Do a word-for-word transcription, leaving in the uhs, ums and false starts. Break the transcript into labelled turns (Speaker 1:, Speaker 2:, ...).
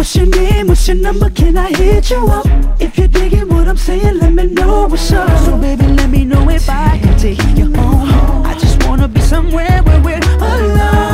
Speaker 1: What's your name, what's your number, can I hit you up? If you're digging what I'm saying, let me know what's up. So baby, let me know if I can take you home. I just wanna be somewhere where we're alone.